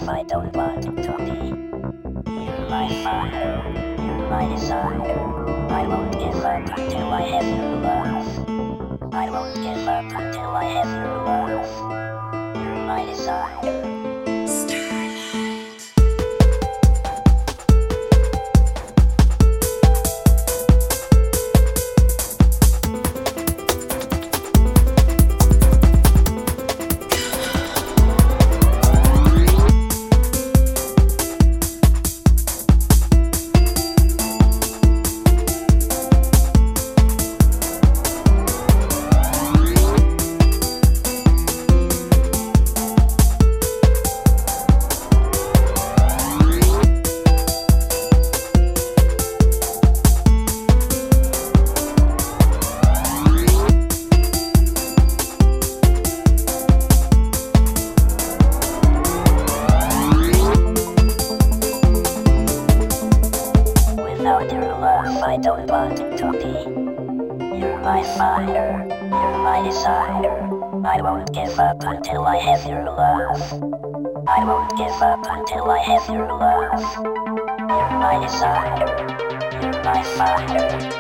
love, I don't want it to be. You're my fire, you're my desire. I won't give up until I have your love. I won't give up until I have your love. You're my desire. Without your love, I don't want it to be. You're my fire, you're my desire. I won't give up until I have your love. I won't give up until I have your love. You're my desire, you're my fire.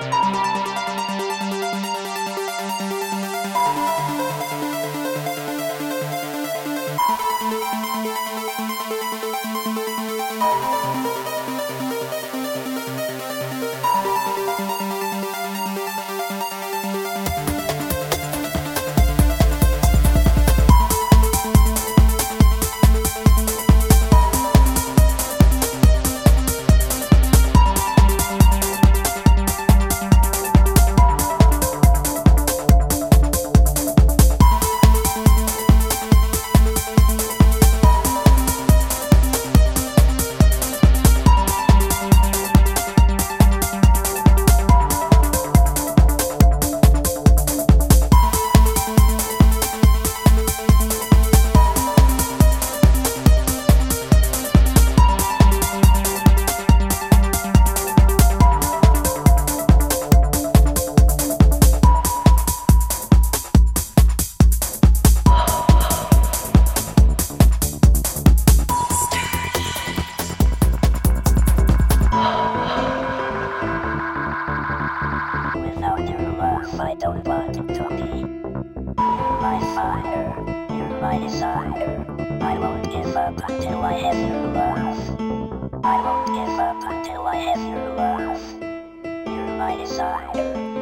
Without your love, I don't want it to be. You're my fire, you're my desire. I won't give up until I have your love. I won't give up until I have your love. You're my desire.